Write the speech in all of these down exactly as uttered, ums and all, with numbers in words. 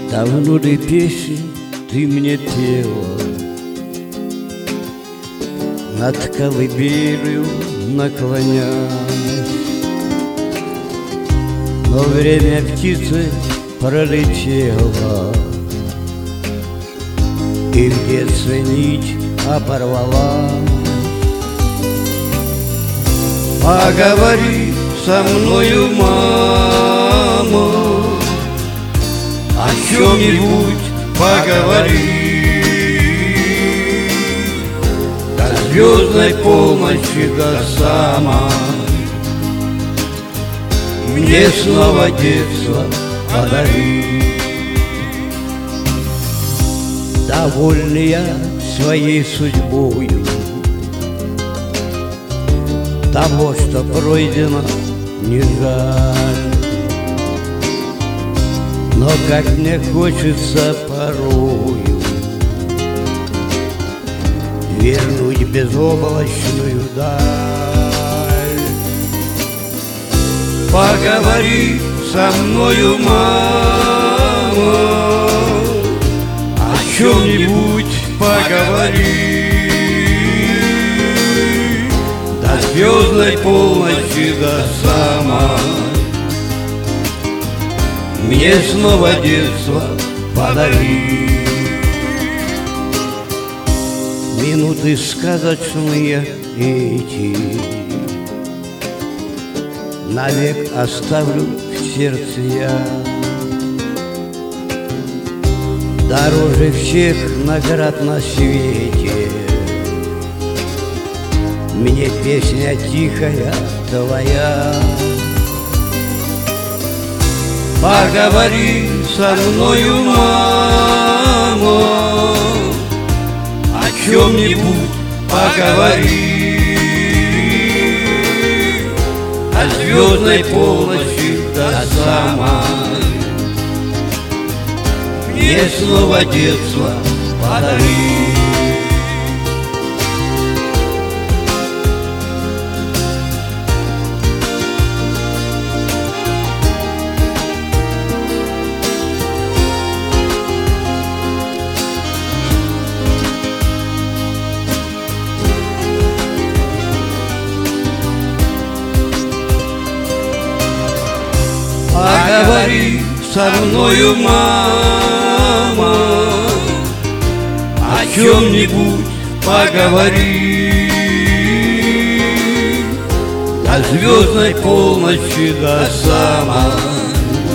Давно ли песни ты мне пела, над колыбелью наклонясь, но время птицы пролетело, и в детстве нить оборвала. Поговори со мною, мама, о чем-нибудь поговори, до звездной полночи, до самой, мне снова детство подари. Довольный я своей судьбою, того, что пройдено, не жаль. Но как мне хочется порою вернуть безоблачную даль. Поговори со мною, мама, о чем-нибудь поговори, до звездной полночи, до самой, мне снова детство подари. Минуты сказочные эти навек оставлю в сердце я. Дороже всех наград на свете мне песня тихая твоя. Поговори со мною, мама, о чем-нибудь поговори, о звездной полночи до самой, мне снова детство подари. Поговори со мною, мама, о чем-нибудь поговори, до звездной полночи, до самой,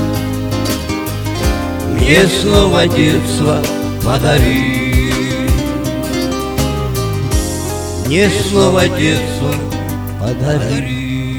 мне снова детство подари. Мне снова детство подари.